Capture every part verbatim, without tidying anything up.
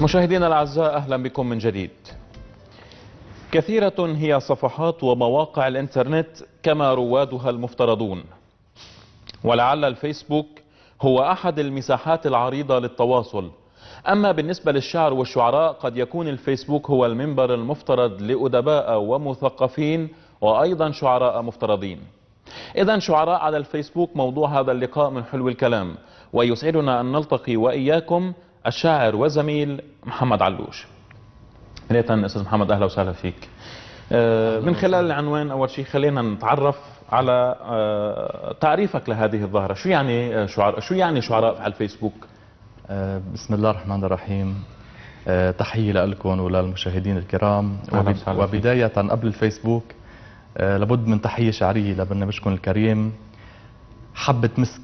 مشاهدينا الأعزاء، أهلا بكم من جديد. كثيرة هي صفحات ومواقع الإنترنت كما روادها المفترضون، ولعل الفيسبوك هو أحد المساحات العريضة للتواصل. أما بالنسبة للشعر والشعراء قد يكون الفيسبوك هو المنبر المفترض لأدباء ومثقفين وأيضا شعراء مفترضين. إذن شعراء على الفيسبوك موضوع هذا اللقاء من حلو الكلام، ويسعدنا أن نلتقي وإياكم الشاعر وزميل محمد علوش. بداية أستاذ محمد أهلا وسهلا فيك. من خلال العنوان أول شيء خلينا نتعرف على تعريفك لهذه الظاهرة. شو يعني شعراء؟ شو يعني شعراء على الفيسبوك؟ بسم الله الرحمن الرحيم. تحية لكم وللمشاهدين الكرام. وبداية قبل الفيسبوك لابد من تحية شعرية لبرنامجكم الكريم. حبة مسك،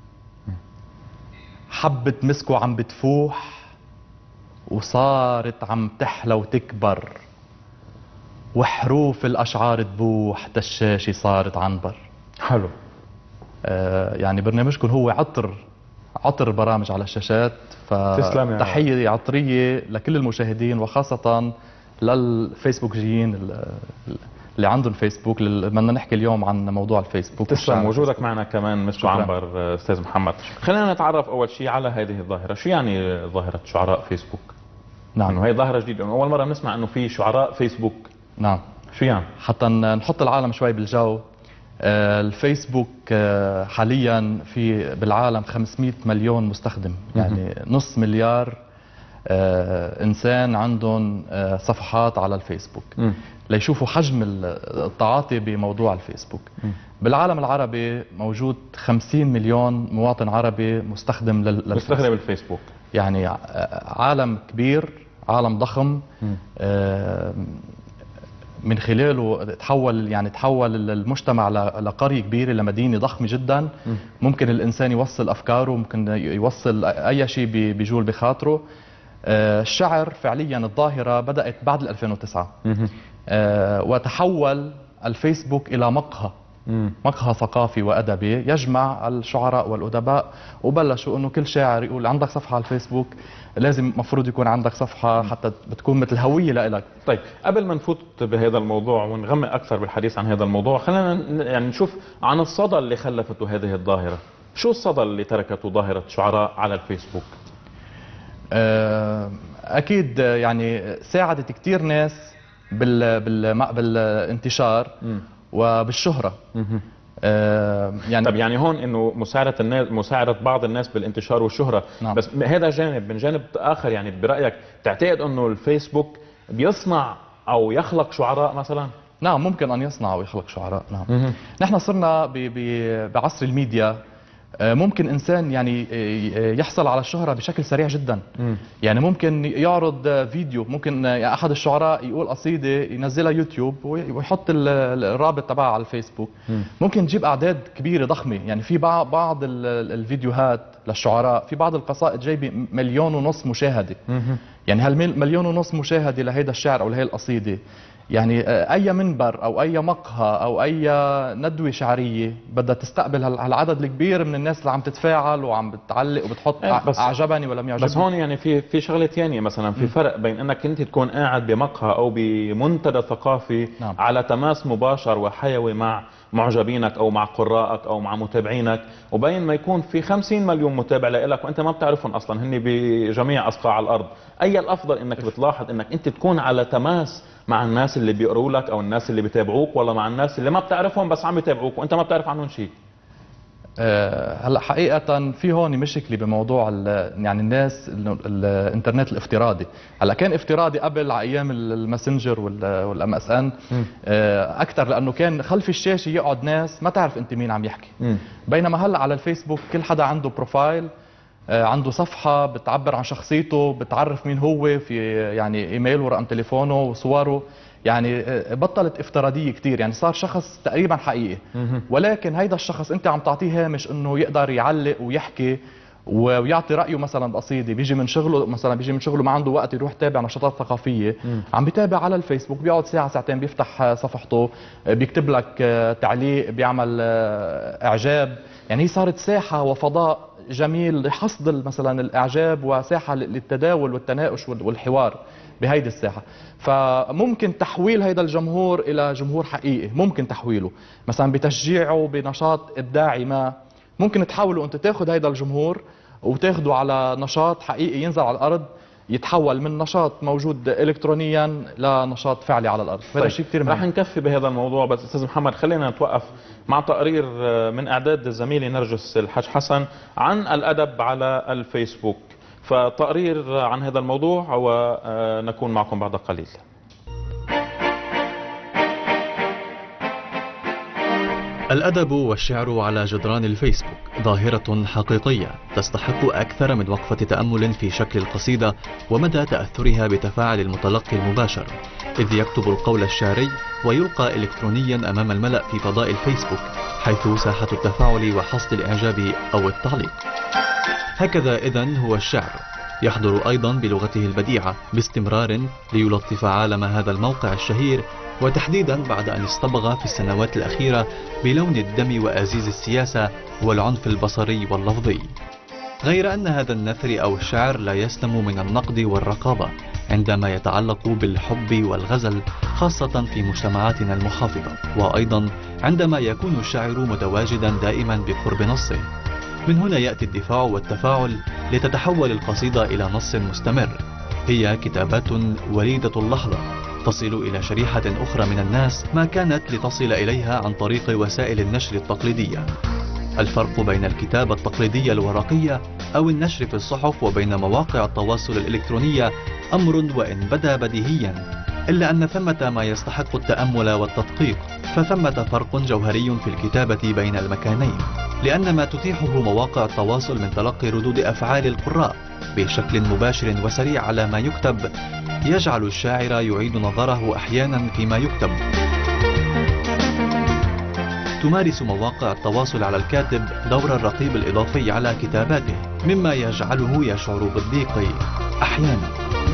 حبة مسك وعم بتفوح وصارت عم تحلى وتكبر، وحروف الأشعار تبوح تشاشي صارت عنبر. حلو. آه يعني برنامجكم هو عطر عطر برامج على الشاشات، فتحية عطرية لكل المشاهدين وخاصة للفيسبوكيين اللي عندهم فيسبوك. بدنا نحكي اليوم عن موضوع الفيسبوك. تسلم وجودك معنا كمان مسك عنبر استاذ محمد. خلينا نتعرف اول شيء على هذه الظاهرة. شو يعني ظاهرة شعراء فيسبوك؟ نعم، انه هي ظاهرة جديدة، اول مرة بنسمع انه في شعراء فيسبوك. نعم. شو يعني؟ حتى نحط العالم شوي بالجو. آه الفيسبوك آه حاليا في بالعالم خمسمئة مليون مستخدم، يعني نص مليار آه انسان عندهم آه صفحات على الفيسبوك. م. ليشوفوا حجم التعاطي بموضوع الفيسبوك. م. بالعالم العربي موجود خمسين مليون مواطن عربي مستخدم للفيسبوك. مستخدم الفيسبوك، يعني عالم كبير، عالم ضخم. آه من خلاله تحول يعني تحول المجتمع لقرية كبيرة، لمدينة ضخمة جدا. م. ممكن الإنسان يوصل أفكاره، ممكن يوصل أي شيء بيجول بخاطره. آه الشعر فعليا الظاهرة بدأت بعد ألفين وتسعة. آه وتحول الفيسبوك إلى مقهى مم. مقهى ثقافي وأدبي يجمع الشعراء والأدباء، وبلشوا أنه كل شاعر يقول عندك صفحة على الفيسبوك، لازم مفروض يكون عندك صفحة حتى بتكون مثل هوية لإلك. طيب قبل ما نفوت بهذا الموضوع ونغمق أكثر بالحديث عن هذا الموضوع، خلينا يعني نشوف عن الصدى اللي خلفته هذه الظاهرة. شو الصدى اللي تركته ظاهرة شعراء على الفيسبوك؟ آه أكيد يعني ساعدت كتير ناس بال بال بالانتشار م. وبالشهرة. آه يعني طب يعني هون انه مساعدة الناس، مساعدة بعض الناس بالانتشار والشهرة. نعم. بس هذا جانب. من جانب اخر يعني برأيك تعتقد انه الفيسبوك بيصنع او يخلق شعراء مثلا؟ نعم، ممكن ان يصنع ويخلق شعراء. نعم. مه. نحن صرنا بعصر الميديا. ممكن انسان يعني يحصل على الشهرة بشكل سريع جدا. م. يعني ممكن يعرض فيديو، ممكن احد الشعراء يقول قصيدة ينزلها يوتيوب ويحط الرابط تبعها على الفيسبوك. م. ممكن تجيب اعداد كبيرة ضخمة. يعني في بعض الفيديوهات للشعراء، في بعض القصائد جايبة مليون ونص مشاهدة. م. يعني هالمليون ونص مشاهدة لهيدا الشعر او لهي القصيدة، يعني اي منبر او اي مقهى او اي ندوه شعريه بدها تستقبل هالعدد الكبير من الناس اللي عم تتفاعل وعم بتعلق وبتحط اعجبني ولم يعجبني. بس هون يعني في في شغله ثانيه، مثلا في فرق بين انك انت تكون قاعد بمقهى او بمنتدى ثقافي. نعم. على تماس مباشر وحيوي مع معجبينك او مع قراءك او مع متابعينك، وبين ما يكون في خمسين مليون متابع لك وانت ما بتعرفهم اصلا، هن بجميع اصقاع الارض. اي الافضل انك بتلاحظ انك انت تكون على تماس مع الناس اللي بيقروا لك او الناس اللي بيتابعوك، ولا مع الناس اللي ما بتعرفهم بس عم يتابعوك وانت ما بتعرف عنهم شيء؟ أه هلا حقيقة في هون مشكلة بموضوع يعني الناس الانترنت الافتراضي. هلا كان افتراضي قبل على ايام الماسنجر والام اس ان اكثر، لانه كان خلف الشاشة يقعد ناس ما تعرف انت مين عم يحكي. م. بينما هلا على الفيسبوك كل حدا عنده بروفايل، عنده صفحة بتعبر عن شخصيته، بتعرف مين هو، في يعني ايميل ورقم تليفونه وصوره. يعني بطلت افتراضية كتير، يعني صار شخص تقريبا حقيقي. ولكن هيدا الشخص انت عم تعطيه هامش انه يقدر يعلق ويحكي ويعطي رايه مثلا بقصيده، بيجي من شغله مثلا بيجي من شغله ما عنده وقت يروح يتابع نشاطات ثقافيه، م. عم بيتابع على الفيسبوك، بيقعد ساعه ساعتين بيفتح صفحته، بيكتب لك تعليق، بيعمل اعجاب. يعني هي صارت ساحه وفضاء جميل لحصد مثلا الاعجاب، وساحه للتداول والتناقش والحوار بهيدي الساحه. فممكن تحويل هيدا الجمهور الى جمهور حقيقي، ممكن تحويله مثلا بتشجيعه بنشاط ابداعي ما، ممكن تحاولوا انت تاخذ هيدا الجمهور وتاخده على نشاط حقيقي ينزل على الارض، يتحول من نشاط موجود الكترونيا لنشاط فعلي على الارض. هذا طيب. شيء كثير مهم. رح نكفي بهذا الموضوع، بس استاذ محمد خلينا نتوقف مع تقرير من اعداد الزميله نرجس الحاج حسن عن الادب على الفيسبوك، فتقرير عن هذا الموضوع ونكون معكم بعد قليل. الأدب والشعر على جدران الفيسبوك ظاهرة حقيقية تستحق أكثر من وقفة تأمل في شكل القصيدة ومدى تأثرها بتفاعل المتلقي المباشر، إذ يكتب القول الشعري ويلقى إلكترونيا أمام الملأ في فضاء الفيسبوك، حيث ساحة التفاعل وحصد الإعجاب أو التعليق. هكذا إذن هو الشعر، يحضر أيضا بلغته البديعة باستمرار ليلطف عالم هذا الموقع الشهير، وتحديدا بعد أن اصطبغ في السنوات الأخيرة بلون الدم وأزيز السياسة والعنف البصري واللفظي. غير أن هذا النثر أو الشعر لا يسلم من النقد والرقابة عندما يتعلق بالحب والغزل، خاصة في مجتمعاتنا المحافظة، وأيضا عندما يكون الشاعر متواجدا دائما بقرب نصه. من هنا يأتي الدفاع والتفاعل لتتحول القصيدة إلى نص مستمر. هي كتابات وليدة اللحظة تصل إلى شريحة أخرى من الناس ما كانت لتصل إليها عن طريق وسائل النشر التقليدية. الفرق بين الكتابة التقليدية الورقية أو النشر في الصحف وبين مواقع التواصل الإلكترونية أمر وإن بدا بديهيا، إلا أن ثمة ما يستحق التأمل والتدقيق، فثمة فرق جوهري في الكتابة بين المكانين، لأن ما تتيحه مواقع التواصل من تلقي ردود أفعال القراء بشكل مباشر وسريع على ما يكتب يجعل الشاعر يعيد نظره أحيانا فيما يكتب. تمارس مواقع التواصل على الكاتب دور الرقيب الإضافي على كتاباته، مما يجعله يشعر بالضيق أحيانا.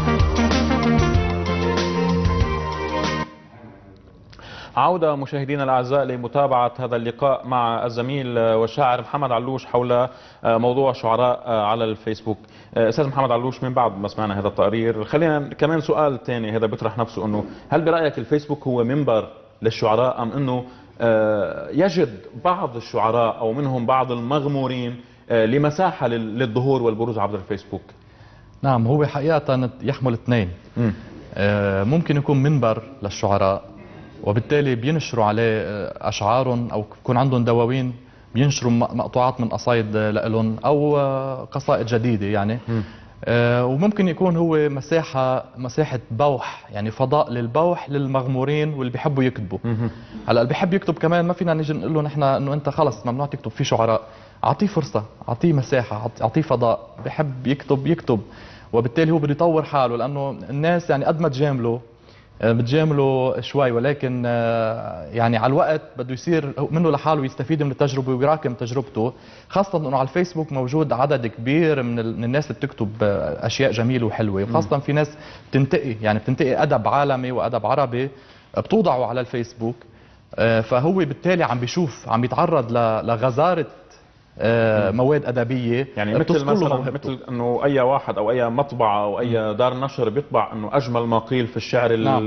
عودة مشاهدينا الأعزاء لمتابعة هذا اللقاء مع الزميل والشاعر محمد علوش حول موضوع شعراء على الفيسبوك. أستاذ محمد علوش، من بعد ما سمعنا هذا التقرير خلينا كمان سؤال ثاني هذا بيطرح نفسه، أنه هل برأيك الفيسبوك هو منبر للشعراء، أم أنه يجد بعض الشعراء أو منهم بعض المغمورين لمساحة للظهور والبروز عبر الفيسبوك؟ نعم، هو حقيقة يحمل اثنين. ممكن يكون منبر للشعراء وبالتالي بينشروا عليه أشعارهم، أو يكون عندهم دواوين بينشروا مقطوعات من قصائد لهم أو قصائد جديدة يعني. م. آه وممكن يكون هو مساحة مساحة بوح، يعني فضاء للبوح للمغمورين واللي بيحبوا يكتبوا. هلا اللي بيحب يكتب كمان ما فينا نيجي نقول له نحن انه انت خلص ممنوع تكتب، في شعراء اعطيه فرصة، اعطيه مساحة، اعطيه فضاء، بيحب يكتب يكتب، وبالتالي هو بده يطور حاله، لانه الناس يعني قد ما تجامله بتجامله شوي، ولكن يعني على الوقت بده يصير منه لحاله يستفيد من التجربه ويراكم تجربته، خاصه انه على الفيسبوك موجود عدد كبير من الناس اللي بتكتب اشياء جميله وحلوه، وخاصه في ناس بتنتقي يعني بتنتقي ادب عالمي وادب عربي بتوضعه على الفيسبوك، فهو بالتالي عم بيشوف عم يتعرض لغزاره مواد ادبيه، يعني مثل مثلا مثل انه اي واحد او اي مطبعه او اي دار نشر بيطبع انه اجمل ما قيل في الشعر نعم.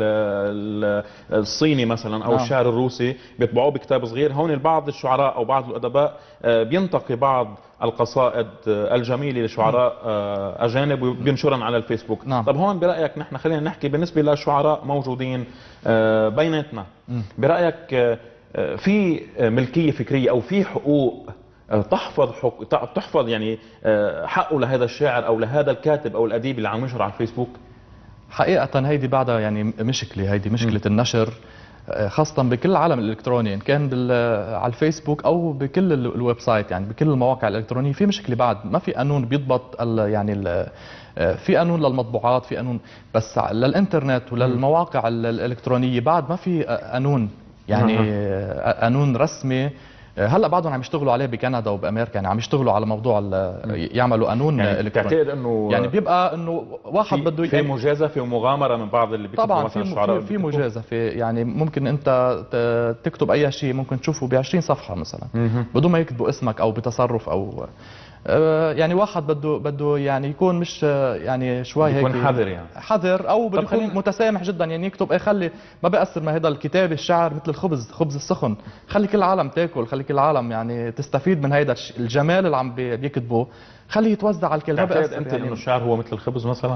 الصيني مثلا او نعم. الشعر الروسي بيطبعوه بكتاب صغير. هون البعض الشعراء او بعض الادباء بينتقي بعض القصائد الجميله لشعراء اجانب وبينشرن على الفيسبوك. نعم. طب هون برايك نحن خلينا نحكي بالنسبه لشعراء موجودين بيناتنا، برايك في ملكيه فكريه او في حقوق تحفظ حق... تحفظ يعني حقه لهذا الشاعر او لهذا الكاتب او الاديب اللي عم ينشر على الفيسبوك؟ حقيقه هيدي بعدها يعني مشكله، هيدي مشكله م. النشر خاصه بكل العالم الالكتروني، ان كان بال... على الفيسبوك او بكل الويب سايت، يعني بكل المواقع الالكترونيه في مشكله بعد، ما في قانون بيضبط ال... يعني ال... في قانون للمطبوعات، في قانون، بس للانترنت وللمواقع الالكترونيه بعد ما في قانون يعني قانون رسمي هلا بعدهم عم يشتغلوا عليه بكندا وبامريكا، يعني عم يشتغلوا على موضوع يعملوا قانون يعني الكتروني. تعتقد انه يعني بيبقى انه واحد في بده في مجازفه ومغامره من بعض اللي بيكتبوا طبعا مثلا في الشعراء في, في مجازفه، يعني ممكن انت ت- تكتب اي شيء ممكن تشوفه ب عشرين صفحه مثلا بدون ما يكتبوا اسمك او بتصرف او آه، يعني واحد بده بده يعني يكون مش آه، يعني شوي هيك يكون حذر يعني. حذر او بده يكون خلينا- متسامح جدا، يعني يكتب ايه خلي ما بيأثر، ما هذا الكتاب الشعر مثل الخبز، خبز السخن، خلي كل العالم تاكل، خلي كل العالم يعني تستفيد من هيدا الش- الجمال اللي عم بي- بيكتبه، خليه يتوزع على الكل، ما تعتقد بيأثر انت يعني. انه الشعر هو مثل الخبز مثلا؟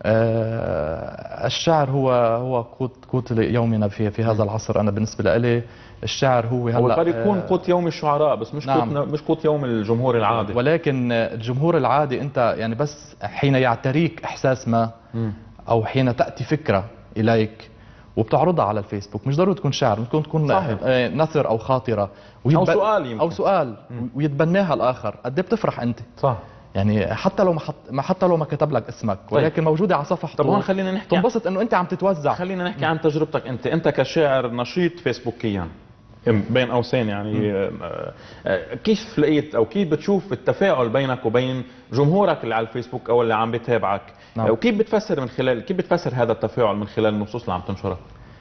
آه، الشعر هو هو قوت قوت يومنا في في هذا العصر. انا بالنسبه لي الشعر هو هو هلا قد يكون آه، قوت يوم الشعراء بس مش نعم. قوت مش قوت يوم الجمهور العادي. ولكن الجمهور العادي انت يعني بس حين يعتريك احساس ما مم. او حين تاتي فكره اليك وبتعرضها على الفيسبوك، مش ضروري تكون شعر، ممكن تكون صحيح. آه، نثر او خاطره أو سؤال يمكن. او سؤال ويتبناها الاخر، قد ايه بتفرح انت صح. يعني حتى لو ما حط ما حتى لو ما كتب لك اسمك، ولكن موجوده على صفحته. طب هون خلينا نحكي عن- تنبسط انه انت عم تتوزع. خلينا نحكي عن تجربتك انت انت كشاعر نشيط فيسبوكيا بين قوسين يعني آه، آه، كيف لقيت او كيف بتشوف التفاعل بينك وبين جمهورك اللي على الفيسبوك او اللي عم بيتابعك؟ نعم. آه، وكيف بتفسر من خلال كيف بتفسر هذا التفاعل من خلال النصوص اللي عم تنشرها؟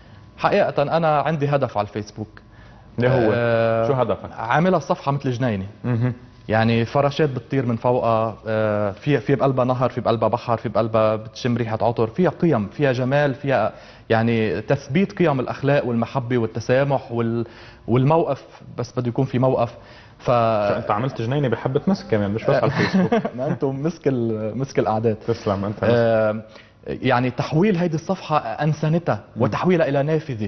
حقيقه انا عندي هدف على الفيسبوك. اللي هو آه، شو هدفك؟ عاملها الصفحه مثل جنينه، مهم. يعني فراشات بتطير من فوقها، آه، في في بقلبها نهر، في بقلبها بحر، في بقلبها بتشم ريحه عطر، فيها قيم، فيها جمال، فيها يعني تثبيت قيم الاخلاق والمحبه والتسامح وال والموقف، بس بده يكون في موقف. ف انت عملت جنينه بحبه مسك كمان مش بس على الفيسبوك. ما انتم مسك ال- مسك الاعداد. تسلم انت. آه، يعني تحويل هيدي الصفحة أنسنتها وتحويلها إلى نافذة،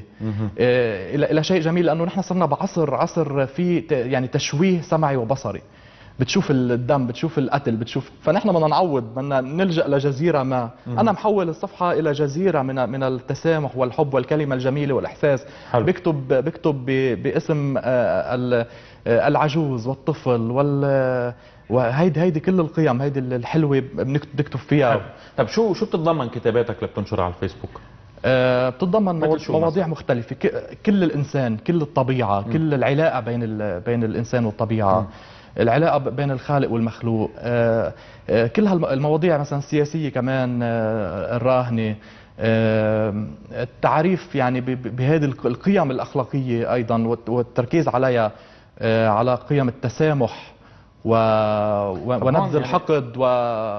آه، إلى إلى شيء جميل، لأنه نحن صرنا بعصر عصر في ت- يعني تشويه سمعي وبصري، بتشوف الدم، بتشوف القتل، بتشوف، فنحن بدنا نعوض، بدنا نلجأ لجزيرة ما. أنا محول الصفحة إلى جزيرة من من التسامح والحب والكلمة الجميلة والإحساس. حلو. بكتب بكتب ب- باسم آه، ال- آه، العجوز والطفل وال وهيدي هيدي كل القيم هيدي الحلوة بنكت- بنكتب فيها. حلو. طب شو شو بتتضمن كتاباتك اللي بتنشرها على الفيسبوك؟ آه، بتتضمن مثل مو- شو مواضيع مثلاً؟ مختلفة، ك- كل الإنسان، كل الطبيعة، كل العلاقة بين ال- بين الإنسان والطبيعة، العلاقة ب- بين الخالق والمخلوق، آه، آه، كل هالمواضيع، مثلا السياسية كمان، آه، الراهنة، آه، التعريف يعني ب- ب- بهذه الق- القيم الأخلاقية أيضا، والت- والتركيز عليها، آه، على قيم التسامح و... و... هون ونبذ يعني- الحقد و...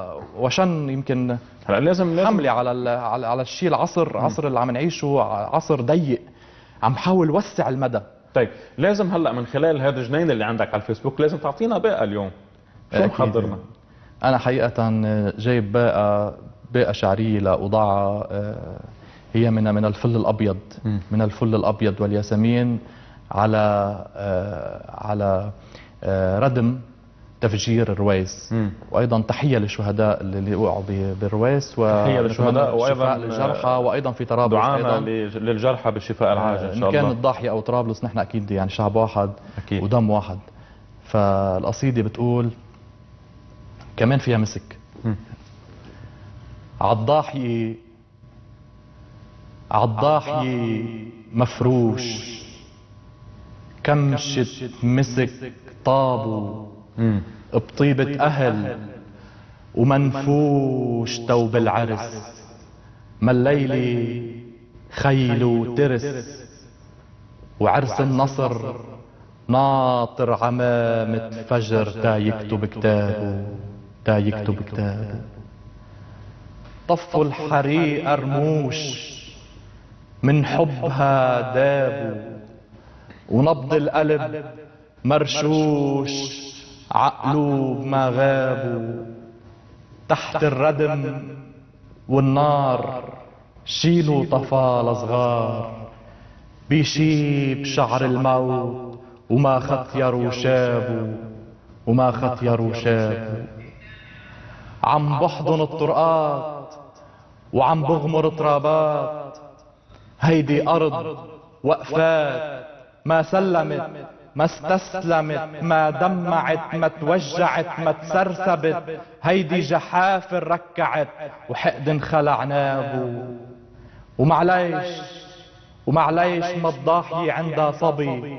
وشن يمكن هلا لازم لازم حملة على ال... على على الشيء، العصر عصر اللي عم نعيشه عصر ضيق، عم حاول وسع المدى. طيب لازم هلا من خلال هذا الجنين اللي عندك على الفيسبوك لازم تعطينا باقة اليوم. شو أكيد. محضرنا؟ أنا حقيقة جايب باقة باقة شعرية لأوضاعها، آه، هي من من الفل الأبيض، مم. من الفل الأبيض والياسمين، على آه، على آه، ردم تفجير الرويس، مم. وايضا تحيه للشهداء اللي وقعوا ب- بالرويس، تحية للشهداء وأيضاً وأيضاً شفاء للجرحى، وايضا في طرابلس دعانا ايضا لج- للجرحى بالشفاء العاجل ان ان شاء كان الله. الضاحيه او طرابلس، نحن اكيد يعني شعب واحد أكيد. ودم واحد. فالقصيده بتقول كمان فيها مسك. مم. عالضاحيه عالضاحيه مفروش، كمشة مسك طابو، مم. بطيبة أهل ومنفوش توب العرس، ما الليلة خيل وترس، وعرس النصر ناطر عمامة فجر تا يكتب كتابه، تا يكتب كتابه. طفوا الحريق رموش من حبها دابوا، ونبض القلب مرشوش عقلوب ما غابوا. تحت الردم والنار شيلوا طفال صغار، بيشيب شعر الموت وما ختيروا شابوا، وما ختيروا شابوا. عم بحضن الطرقات وعم بغمر ترابات، هيدي أرض وقفات ما سلمت ما استسلمت ما دمعت ما توجعت ما تسرسبت، هيدي جحافل ركعت وحقد انخلع نابو. ومعليش ومعليش ما الضاحية عندها صبي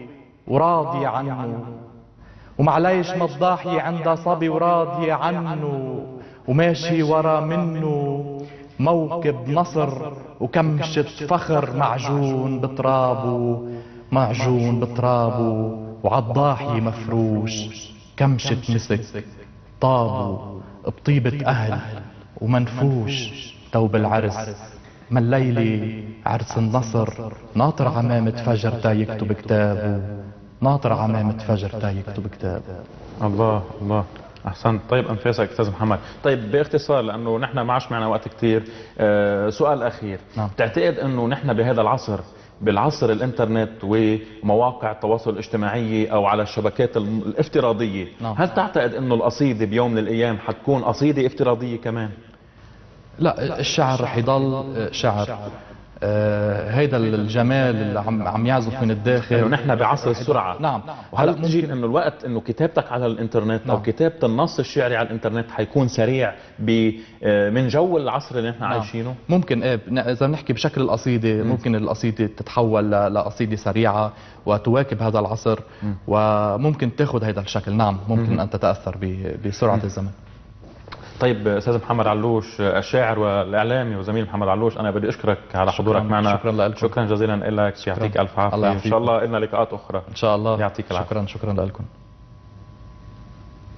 وراضي عنه، ومعليش مضاحي عند صبي وراضي عنه، وماشي ورا منه موكب نصر وكمشة فخر معجون بترابه، معجون بترابه وعالضاحي مفروش كمشة مسك طابه بطيبة أهل ومنفوش. توب العرس ما الليلة عرس النصر، ناطر عمامة فجر تا يكتب كتابه، ناطر عمامة فجر تا يكتب كتابه. الله الله، احسنت. طيب انفاسك استاذ محمد. طيب باختصار لانه نحن ما عادش معنا وقت كثير، أه سؤال اخير. نعم. بتعتقد انه نحن بهذا العصر، بالعصر الانترنت ومواقع التواصل الاجتماعي او على الشبكات الافتراضيه، نعم. هل تعتقد انه القصيده بيوم من الايام حتكون قصيده افتراضيه كمان؟ لا، الشعر رح يضل شعر. آه هيدا الجمال اللي عم عم يعزف من الداخل. انه نحن بعصر السرعه. نعم. وهلا بتجي انه الوقت انه كتابتك على الانترنت، نعم، او كتابه النص الشعري على الانترنت حيكون سريع من جو العصر اللي نحن، نعم، عايشينه. ممكن ايه، اذا بنحكي بشكل القصيده، ممكن القصيده تتحول لقصيده سريعه وتواكب هذا العصر، م. وممكن تاخذ هذا الشكل. نعم، ممكن م. ان تتاثر بسرعه م. الزمن. طيب استاذ محمد علوش، الشاعر والاعلامي وزميل محمد علوش، انا بدي اشكرك على حضورك معنا. شكرا لكم. شكرا جزيلا لك، يعطيك الف عافيه. ان شاء الله لنا لقاءات اخرى ان شاء الله. يعطيك العافيه. شكرا شكرا لكم.